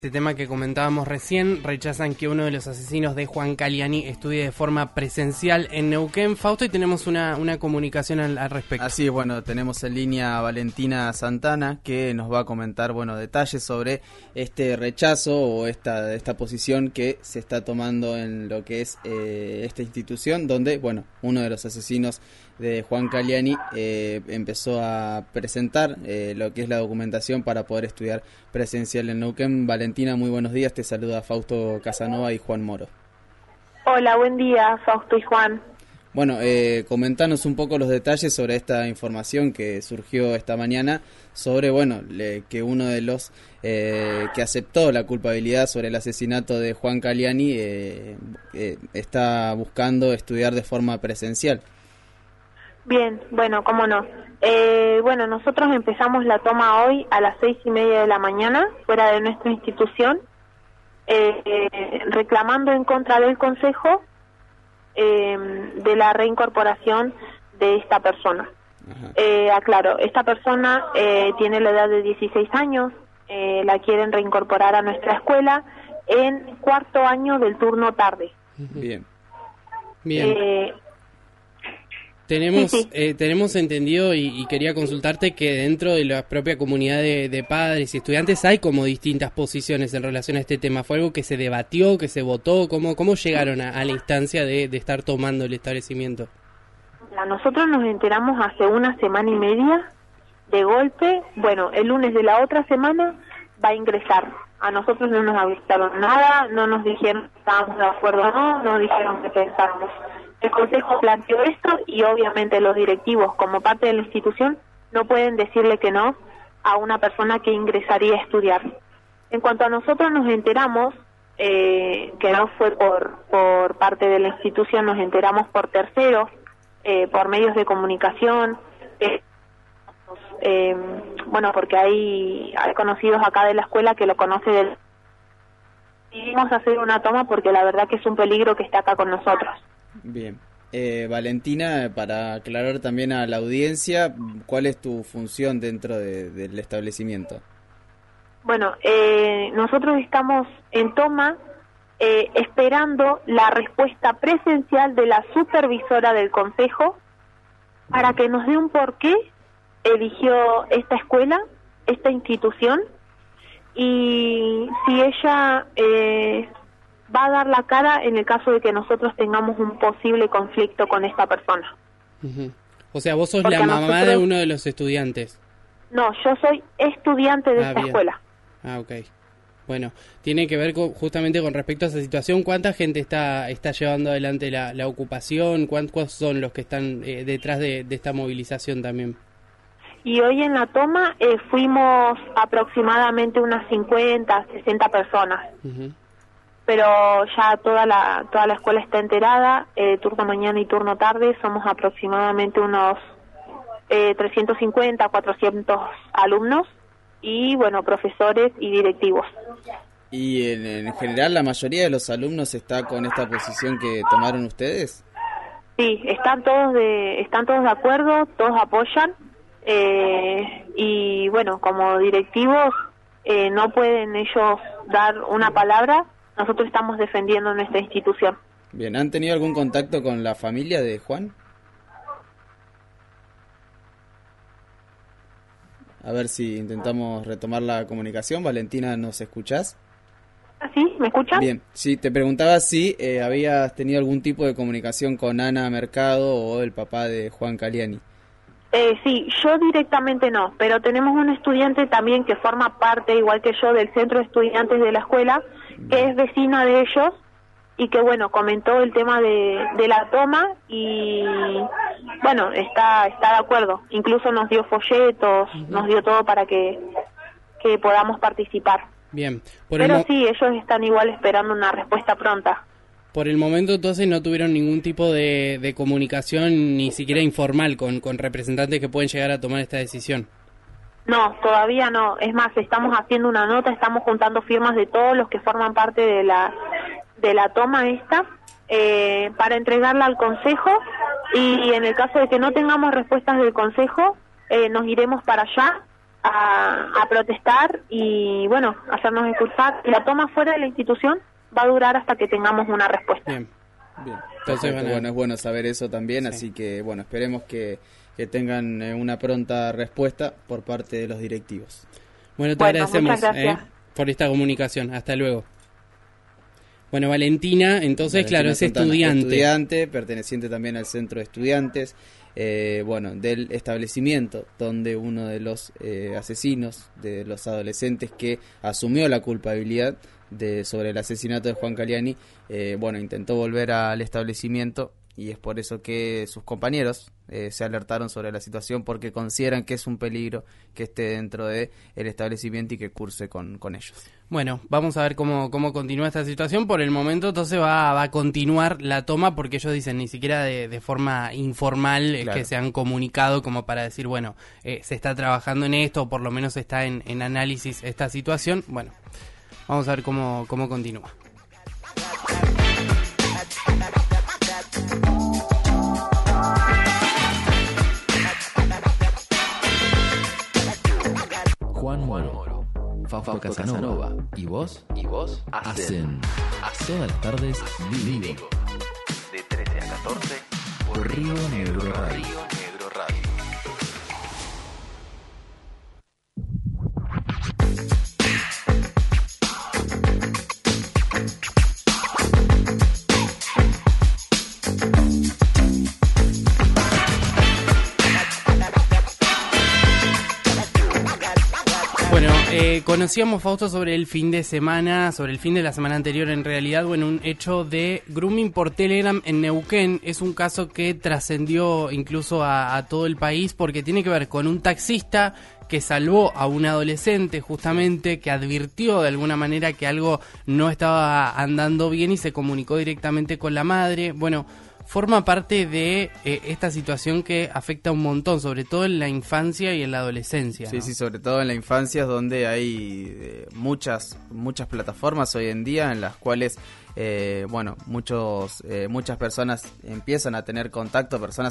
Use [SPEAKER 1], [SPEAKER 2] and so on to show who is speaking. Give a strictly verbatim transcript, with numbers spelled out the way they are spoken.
[SPEAKER 1] Este tema que comentábamos recién, rechazan que uno de los asesinos de Juan Caliani estudie de forma presencial en Neuquén. Fausto, y tenemos una, una comunicación al, al respecto.
[SPEAKER 2] Así es, bueno, tenemos en línea a Valentina Santana, que nos va a comentar, bueno, detalles sobre este rechazo o esta, esta posición que se está tomando en lo que es eh, esta institución, donde, bueno, uno de los asesinos de Juan Caliani eh, empezó a presentar eh, lo que es la documentación para poder estudiar presencial en Neuquén. Valentina, muy buenos días, te saluda Fausto Casanova y Juan Moro.
[SPEAKER 3] Hola, buen día, Fausto y Juan.
[SPEAKER 2] Bueno, eh, comentanos un poco los detalles sobre esta información que surgió esta mañana sobre, bueno, le, que uno de los eh, que aceptó la culpabilidad sobre el asesinato de Juan Caliani eh, eh, está buscando estudiar de forma presencial.
[SPEAKER 3] Bien, bueno, cómo no. Eh, bueno, nosotros empezamos la toma hoy a las seis y media de la mañana, fuera de nuestra institución, eh, eh, reclamando en contra del Consejo eh, de la reincorporación de esta persona. Eh, aclaro, esta persona eh, tiene la edad de dieciséis años, eh, la quieren reincorporar a nuestra escuela en cuarto año del turno tarde.
[SPEAKER 2] Bien.
[SPEAKER 1] Bien.
[SPEAKER 3] Eh,
[SPEAKER 1] Tenemos,
[SPEAKER 3] sí, sí.
[SPEAKER 1] Eh, tenemos entendido y, y quería consultarte que dentro de la propia comunidad de, de padres y estudiantes hay como distintas posiciones en relación a este tema. ¿Fue algo que se debatió, que se votó? ¿Cómo, cómo llegaron a, a la instancia de, de estar tomando el establecimiento?
[SPEAKER 3] Nosotros nos enteramos hace una semana y media, de golpe. Bueno, el lunes de la otra semana va a ingresar. A nosotros no nos avisaron nada, no nos dijeron que estábamos de acuerdo o no, nos dijeron que pensábamos. El Consejo planteó esto y obviamente los directivos, como parte de la institución, no pueden decirle que no a una persona que ingresaría a estudiar. En cuanto a nosotros nos enteramos, eh, que no fue por, por parte de la institución, nos enteramos por terceros, eh, por medios de comunicación, eh, eh, bueno, porque hay, hay conocidos acá de la escuela que lo conocen del... Decidimos hacer una toma porque la verdad que es un peligro que está acá con nosotros.
[SPEAKER 2] Bien. Eh, Valentina, para aclarar también a la audiencia, ¿cuál es tu función dentro de, del establecimiento?
[SPEAKER 3] Bueno, eh, nosotros estamos en toma eh, esperando la respuesta presencial de la supervisora del Consejo para que nos dé un por qué eligió esta escuela, esta institución, y si ella... Eh, va a dar la cara en el caso de que nosotros tengamos un posible conflicto con esta persona.
[SPEAKER 1] Uh-huh. O sea, vos sos
[SPEAKER 3] Porque
[SPEAKER 1] la mamá
[SPEAKER 3] nosotros...
[SPEAKER 1] de uno de los estudiantes.
[SPEAKER 3] No, yo soy estudiante de
[SPEAKER 1] ah,
[SPEAKER 3] esta
[SPEAKER 1] bien.
[SPEAKER 3] escuela.
[SPEAKER 1] Ah, ok. Bueno, tiene que ver con, justamente con respecto a esa situación. ¿Cuánta gente está está llevando adelante la, la ocupación? ¿Cuántos son los que están eh, detrás de, de esta movilización también?
[SPEAKER 3] Y hoy en la toma eh, fuimos aproximadamente unas cincuenta, sesenta personas. Uh-huh. Pero ya toda la toda la escuela está enterada, eh, turno mañana y turno tarde, somos aproximadamente unos eh, trescientos cincuenta, cuatrocientos alumnos y, bueno, profesores y directivos.
[SPEAKER 2] ¿Y en, en general la mayoría de los alumnos está con esta posición que tomaron ustedes?
[SPEAKER 3] Sí, están todos de están todos de acuerdo, todos apoyan eh, y, bueno, como directivos eh, no pueden ellos dar una palabra. Nosotros estamos defendiendo nuestra institución.
[SPEAKER 2] Bien, ¿han tenido algún contacto con la familia de Juan? A ver si intentamos retomar la comunicación. Valentina, ¿nos escuchás?
[SPEAKER 3] ¿Sí? ¿Me escuchas?
[SPEAKER 2] Bien, sí, te preguntaba si eh, habías tenido algún tipo de comunicación con Ana Mercado o el papá de Juan Caliani.
[SPEAKER 3] Eh, sí, yo directamente no, pero tenemos un estudiante también que forma parte, igual que yo, del centro de estudiantes de la escuela, que es vecina de ellos y que, bueno, comentó el tema de, de la toma y, bueno, está está de acuerdo. Incluso nos dio folletos, uh-huh. nos dio todo para que, que podamos participar.
[SPEAKER 1] Bien. Por
[SPEAKER 3] Pero
[SPEAKER 1] mo-
[SPEAKER 3] sí, ellos están igual esperando una respuesta pronta.
[SPEAKER 1] Por el momento, entonces, no tuvieron ningún tipo de, de comunicación, ni siquiera informal, con, con representantes que pueden llegar a tomar esta decisión.
[SPEAKER 3] No, todavía no. Es más, estamos haciendo una nota, estamos juntando firmas de todos los que forman parte de la de la toma esta, eh, para entregarla al Consejo, y en el caso de que no tengamos respuestas del Consejo, eh, nos iremos para allá a, a protestar y, bueno, hacernos escuchar. La toma fuera de la institución va a durar hasta que tengamos una respuesta.
[SPEAKER 1] Bien.
[SPEAKER 2] Bien.
[SPEAKER 1] Entonces,
[SPEAKER 2] Perfecto. Bueno, es bueno saber eso también, sí. Así que, bueno, esperemos que, que tengan eh, una pronta respuesta por parte de los directivos.
[SPEAKER 1] Bueno, te
[SPEAKER 3] bueno,
[SPEAKER 1] agradecemos
[SPEAKER 3] eh,
[SPEAKER 1] por esta comunicación. Hasta luego. Bueno, Valentina, entonces,
[SPEAKER 2] Valentina
[SPEAKER 1] claro, es
[SPEAKER 2] Santana,
[SPEAKER 1] estudiante.
[SPEAKER 2] Estudiante, perteneciente también al centro de estudiantes, eh, bueno, del establecimiento donde uno de los eh, asesinos, de los adolescentes que asumió la culpabilidad de sobre el asesinato de Juan Caliani, eh, bueno, intentó volver al establecimiento y es por eso que sus compañeros eh, se alertaron sobre la situación porque consideran que es un peligro que esté dentro de el establecimiento y que curse con, con ellos.
[SPEAKER 1] Bueno, vamos a ver cómo, cómo continúa esta situación. Por el momento, entonces, va, va a continuar la toma porque ellos dicen ni siquiera de, de forma informal es
[SPEAKER 2] Claro.
[SPEAKER 1] que se han comunicado como para decir, bueno, eh, se está trabajando en esto o por lo menos está en, en análisis esta situación. Bueno, vamos a ver cómo, cómo continúa.
[SPEAKER 4] Juan Moro, Fausto Casanova y vos, y vos hacen, hacen todas las tardes Vivo
[SPEAKER 5] de trece a catorce
[SPEAKER 4] por Río Negro Radio.
[SPEAKER 5] Negro Radio.
[SPEAKER 1] Bueno, eh, conocíamos, Fausto, sobre el fin de semana, sobre el fin de la semana anterior en realidad, bueno, un hecho de grooming por Telegram en Neuquén. Es un caso que trascendió incluso a, a todo el país porque tiene que ver con un taxista que salvó a un adolescente justamente, que advirtió de alguna manera que algo no estaba andando bien y se comunicó directamente con la madre. Bueno, forma parte de eh, esta situación que afecta un montón, sobre todo en la infancia y en la adolescencia,
[SPEAKER 2] Sí,
[SPEAKER 1] ¿no?
[SPEAKER 2] sí, sobre todo en la infancia es donde hay eh, muchas muchas plataformas hoy en día en las cuales, eh, bueno, muchos eh, muchas personas empiezan a tener contacto, personas